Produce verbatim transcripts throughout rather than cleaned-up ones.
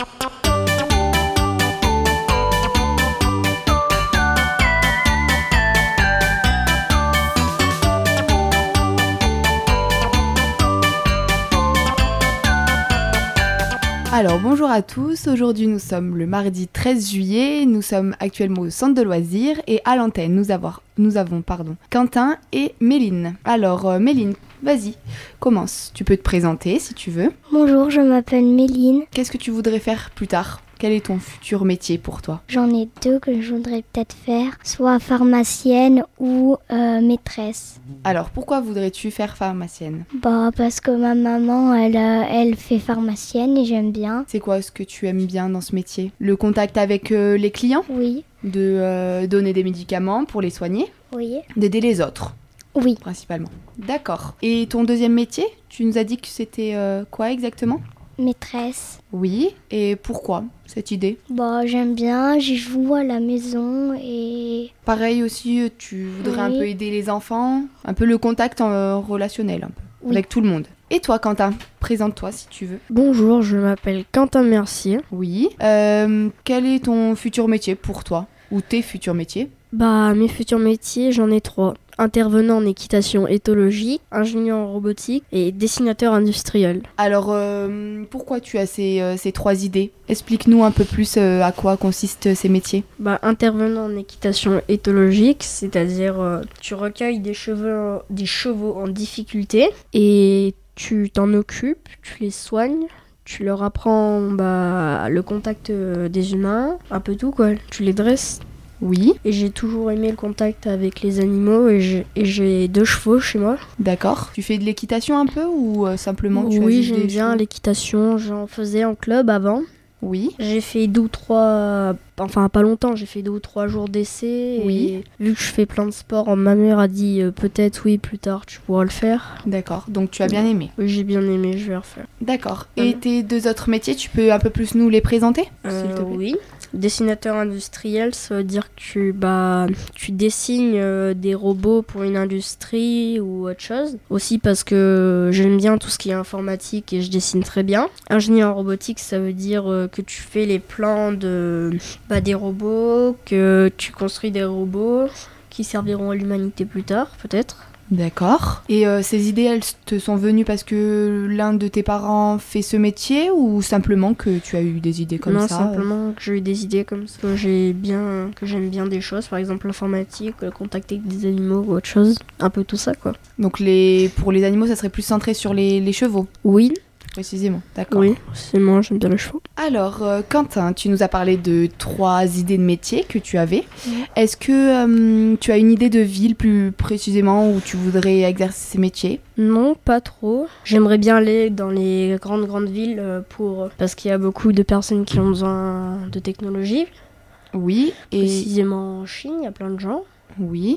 Alors bonjour à tous, aujourd'hui nous sommes le mardi treize juillet, nous sommes actuellement au centre de loisirs et à l'antenne nous, avoir, nous avons pardon, Quentin et Méline. Alors euh, Méline, vas-y, commence, tu peux te présenter si tu veux. Bonjour, je m'appelle Méline. Qu'est-ce que tu voudrais faire plus tard ? Quel est ton futur métier pour toi ? J'en ai deux que je voudrais peut-être faire, soit pharmacienne ou euh, maîtresse. Alors pourquoi voudrais-tu faire pharmacienne ? Bah parce que ma maman, elle, euh, elle fait pharmacienne et j'aime bien. C'est quoi ce que tu aimes bien dans ce métier ? Le contact avec euh, les clients ? Oui. De euh, donner des médicaments pour les soigner ? Oui. D'aider les autres ? Oui. Principalement. D'accord. Et ton deuxième métier ? Tu nous as dit que c'était euh, quoi exactement ? Maîtresse. Oui, et pourquoi cette idée ? Bah j'aime bien, j'y joue à la maison et... Pareil aussi, tu voudrais Oui. un peu aider les enfants, un peu le contact euh, relationnel, un peu, Oui. avec tout le monde. Et toi, Quentin, présente-toi si tu veux. Bonjour, je m'appelle Quentin Mercier. Oui. Euh, quel est ton futur métier pour toi ? Ou tes futurs métiers ? Bah, mes futurs métiers, j'en ai trois. Intervenant en équitation éthologique, ingénieur en robotique et dessinateur industriel. Alors, euh, pourquoi tu as ces, euh, ces trois idées ? Explique-nous un peu plus euh, à quoi consistent ces métiers. Bah, intervenant en équitation éthologique, c'est-à-dire euh, tu recueilles des chevaux, des chevaux en difficulté et tu t'en occupes, tu les soignes. Tu leur apprends bah, le contact euh, des humains, un peu tout quoi. Tu les dresses. Oui, Et j'ai toujours aimé le contact avec les animaux et j'ai, et j'ai deux chevaux chez moi. d'accord. Tu fais de l'équitation un peu ou euh, simplement tu as Oui, juste j'aime des bien chevaux ? l'équitation. J'en faisais en club avant. Oui, J'ai fait deux ou trois, enfin pas longtemps, j'ai fait deux ou trois jours d'essai. Oui. Et vu que je fais plein de sports, ma mère a dit euh, peut-être oui, plus tard tu pourras le faire. d'accord. Donc tu as bien aimé. Oui, j'ai bien aimé, je vais le refaire. D'accord. Mhm. Et tes deux autres métiers, tu peux un peu plus nous les présenter ? S'il Euh, te plaît. oui. Dessinateur industriel, ça veut dire que tu, bah, tu dessines euh, des robots pour une industrie ou autre chose. Aussi parce que j'aime bien tout ce qui est informatique et je dessine très bien. Ingénieur en robotique, ça veut dire euh, que tu fais les plans de, bah, des robots, que tu construis des robots qui serviront à l'humanité plus tard, peut-être. D'accord. Et euh, ces idées, elles te sont venues parce que l'un de tes parents fait ce métier ou simplement que tu as eu des idées comme non, ça ? simplement que j'ai eu des idées comme ça. Que j'ai bien, que j'aime bien des choses, par exemple l'informatique, le contact avec des animaux ou autre chose. Un peu tout ça, quoi. Donc les... pour les animaux, ça serait plus centré sur les, les chevaux, Oui, précisément. D'accord. oui, c'est moi, j'aime bien les chevaux. Alors, euh, Quentin, tu nous as parlé de trois idées de métier que tu avais. Oui. Est-ce que euh, tu as une idée de ville plus précisément où tu voudrais exercer ces métiers ? Non, pas trop. J'aimerais bien aller dans les grandes, grandes villes euh, pour... parce qu'il y a beaucoup de personnes qui ont besoin de technologie. Oui. Et Précisément en Chine, il y a plein de gens. oui.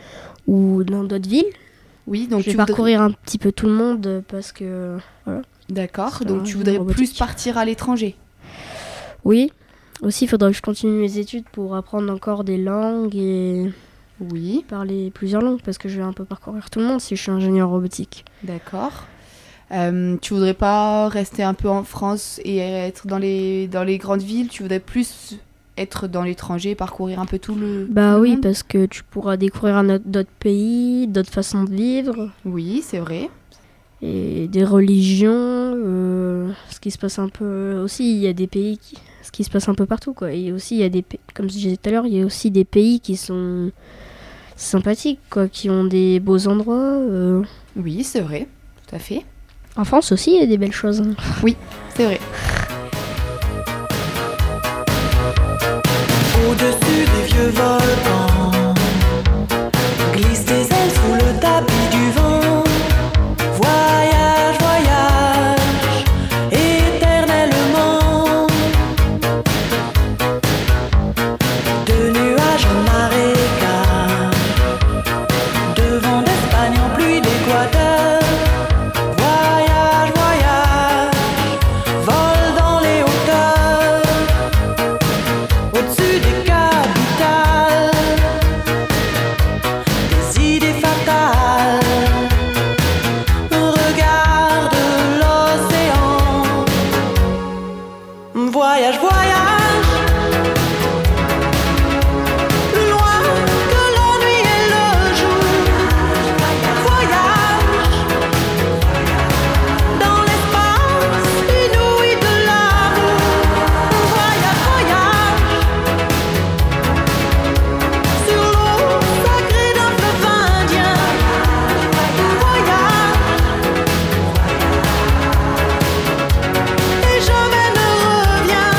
Ou dans d'autres villes. Oui, donc je vais tu voudrais- parcourir un petit peu tout le monde parce que... Voilà. D'accord. C'est Donc un tu jeu voudrais robotique. plus partir à l'étranger. Oui. Aussi, il faudrait que je continue mes études pour apprendre encore des langues et Oui. parler plusieurs langues parce que je vais un peu parcourir tout le monde si je suis ingénieur robotique. D'accord. Euh, tu voudrais pas rester un peu en France et être dans les, dans les grandes villes ? Tu voudrais plus être dans l'étranger, parcourir un peu tout le Bah tout le oui, monde ? parce que tu pourras découvrir un autre- d'autres pays, d'autres façons de vivre Oui, c'est vrai. et des religions. Euh, ce qui se passe un peu aussi, il y a des pays qui, ce qui se passe un peu partout quoi. Et aussi il y a des, pa- comme je disais tout à l'heure, il y a aussi des pays qui sont sympathiques quoi, qui ont des beaux endroits. euh. Oui, c'est vrai. Tout à fait. En France aussi, il y a des belles choses. hein. C'est vrai. Au-dessus des vieux volcans, glisse tes ailes sous le tapis du vent. Voyage, voyage, éternellement. De nuages en marécage, de vent d'Espagne en pluie d'Équateur. Voyage, voyage, vol Voyage, voyage, plus loin que la nuit et le jour. Voyage, dans l'espace inouï de l'amour. Voyage, voyage, sur l'eau sacrée d'un fleuve indien. Voyage, et jamais ne reviens.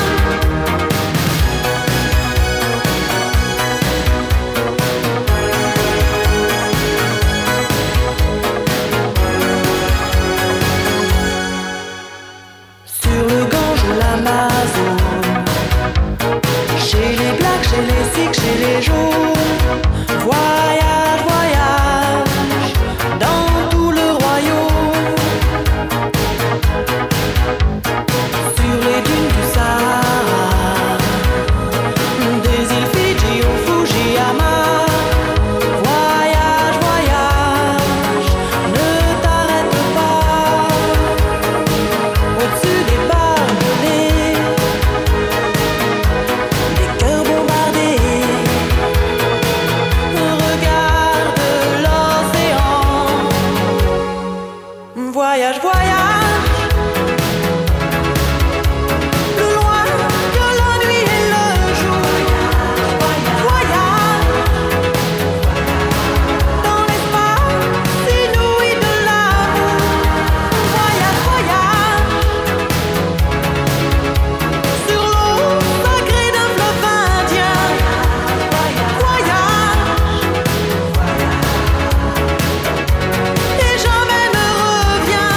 Sur le Gange ou l'Amazone, chez les Blacks, chez les Sikhs, chez les Jaunes. Voyage, voyage, dans tout le royaume. Sur les dunes du Sahara, des îles Fidji au Fujiyama. Voyage, voyage, ne t'arrête pas. Au-dessus des barbelés, des cœurs bombardés. Regarde l'océan. Voyage, voyage, plus loin que la nuit et le jour. Voyage, dans l'espace inouï de l'amour. Voyage, voyage, sur l'eau sacrée d'un fleuve indien. Voyage, et jamais ne reviens.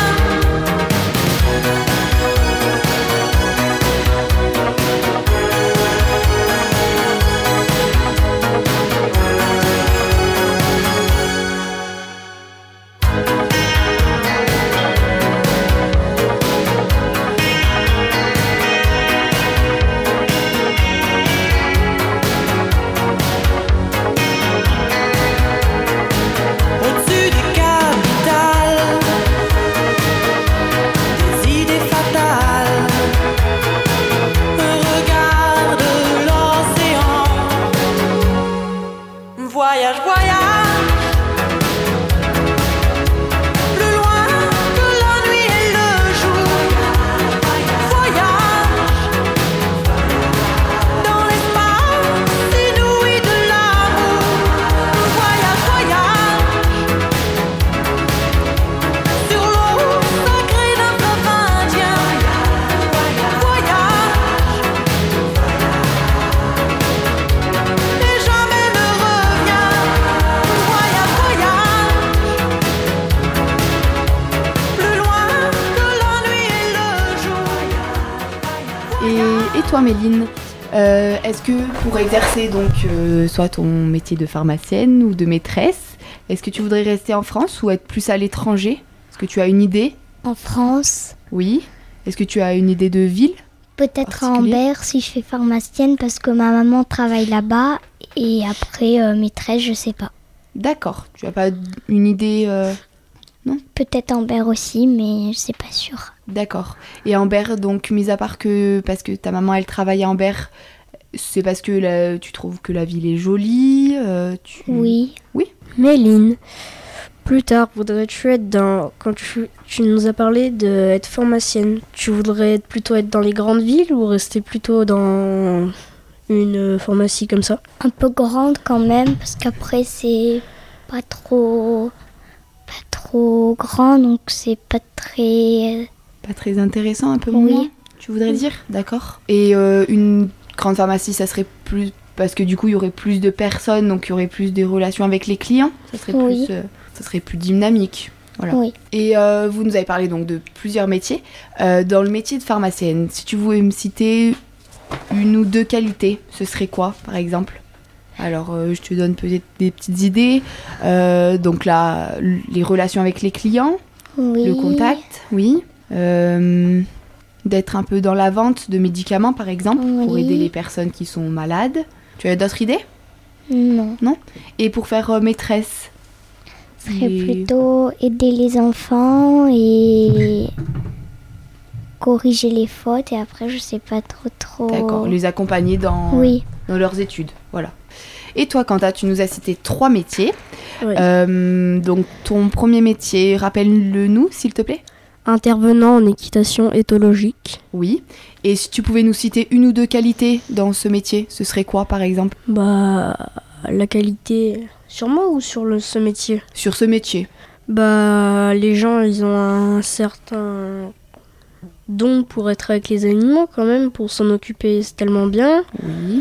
Au-dessus des capitales, des idées fatales. Regarde l'océan. Voyage, voyage, plus loin que la nuit et le jour. Voyage, dans l'espace inouï de l'amour. Voyage, voyage, sur l'eau sacrée d'un fleuve indien. Voyage, et jamais ne reviens. Voyage, voyage, plus loin que la nuit et le jour. Et, et toi, Méline, euh, est-ce que pour exercer donc euh, soit ton métier de pharmacienne ou de maîtresse, est-ce que tu voudrais rester en France ou être plus à l'étranger? Est-ce que tu as une idée? En France, Oui. Est-ce que tu as une idée de ville? peut-être à Particulier. Ambert si je fais pharmacienne parce que ma maman travaille là-bas. Et après, euh, maîtresse, je sais pas. D'accord. Tu n'as pas une idée euh, Peut-être Ambert aussi, mais je sais pas sûr. D'accord. Et Ambert, donc, mis à part que parce que ta maman, elle travaille à Ambert, c'est parce que la- tu trouves que la ville est jolie euh, tu... Oui. Méline, plus tard, voudrais-tu être dans... Quand tu, tu nous as parlé d'être pharmacienne, tu voudrais être plutôt être dans les grandes villes ou rester plutôt dans une pharmacie comme ça? Un peu grande quand même, parce qu'après, c'est pas trop... pas trop grand, donc c'est pas très... Pas très intéressant, un peu Oui. moins, tu voudrais Oui. dire? D'accord. Et euh, une grande pharmacie, ça serait plus... Parce que du coup, il y aurait plus de personnes, donc il y aurait plus de relations avec les clients. Ça serait Oui. plus, euh, ça serait plus dynamique. Voilà. Oui. Et euh, vous nous avez parlé donc de plusieurs métiers. Euh, dans le métier de pharmacienne, si tu voulais me citer une ou deux qualités, ce serait quoi, par exemple? Alors, euh, je te donne peut-être des petites idées. Euh, donc là, l- les relations avec les clients, Oui. le contact, oui. Euh, d'être un peu dans la vente de médicaments, par exemple, pour Oui. aider les personnes qui sont malades. Tu as d'autres idées? Non. Et pour faire euh, maîtresse? Ce serait Et- plutôt aider les enfants et corriger les fautes et après je sais pas trop trop. D'accord, les accompagner dans, Oui. dans leurs études. Voilà. Et toi, Quentin, tu nous as cité trois métiers. Oui. Euh, donc, ton premier métier, rappelle-le nous, s'il te plaît. Intervenant en équitation éthologique. Oui. Et si tu pouvais nous citer une ou deux qualités dans ce métier, ce serait quoi, par exemple, Bah, la qualité sur moi ou sur le, ce métier? sur ce métier? Bah, les gens, ils ont un certain don pour être avec les animaux quand même, pour s'en occuper, c'est tellement bien. Oui.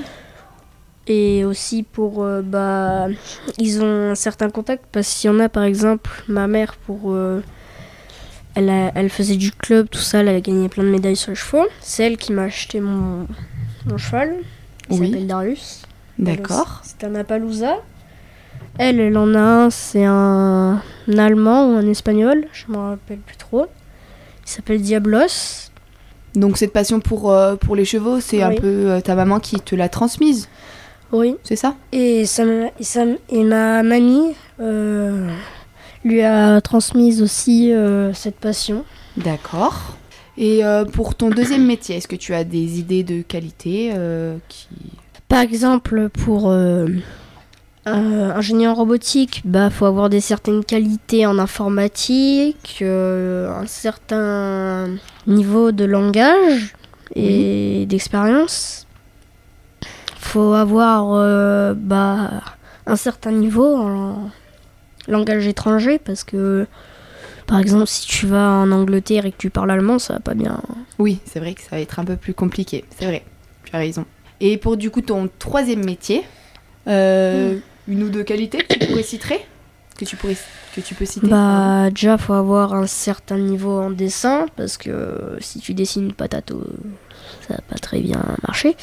Et aussi pour, euh, bah, ils ont un certain contact, parce qu'il y en a, par exemple, ma mère, pour, euh, elle, a- elle faisait du club, tout ça, elle a gagné plein de médailles sur les chevaux. C'est elle qui m'a acheté mon, mon cheval, il Oui. s'appelle Darius. D'accord. C'est un Appaloosa. Elle, elle en a un, c'est un, un Allemand ou un Espagnol, je me rappelle plus trop. Il s'appelle Diablos. Donc, cette passion pour, euh, pour les chevaux, c'est un Oui. peu euh, ta maman qui te l'a transmise, Oui. c'est ça? Et, ça, me- et, ça, me- et ma mamie euh, lui a transmise aussi euh, cette passion. D'accord. Et euh, pour ton deuxième métier, est-ce que tu as des idées de qualité euh, qui... Par exemple, pour euh, euh, ingénieur robotique, bah faut avoir des certaines qualités en informatique, euh, un certain niveau de langage et d'expérience. Faut avoir euh, bah, un certain niveau en langage étranger parce que, par exemple, si tu vas en Angleterre et que tu parles allemand, ça va pas bien. Oui, c'est vrai que ça va être un peu plus compliqué, c'est vrai, tu as raison. Et pour du coup ton troisième métier, euh, une ou deux qualités que tu pourrais citer que tu, pourrais, que tu peux citer Bah, déjà, faut avoir un certain niveau en dessin, parce que euh, si tu dessines patato, ça va pas très bien marcher.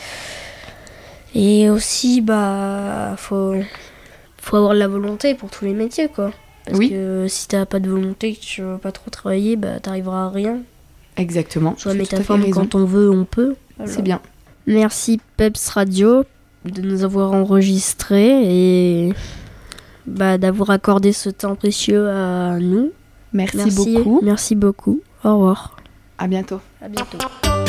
Et aussi, bah, faut, faut avoir de la volonté pour tous les métiers, quoi. Parce Oui. que si t'as pas de volonté, que tu veux pas trop travailler, bah, t'arriveras à rien. Exactement, Soit tu as tout à fait métaphore, raison. quand on veut, on peut. C'est bien. Merci Peps Radio de nous avoir enregistrés et bah, d'avoir accordé ce temps précieux à nous. Merci, Merci beaucoup, Merci beaucoup. Au revoir. à bientôt. À bientôt.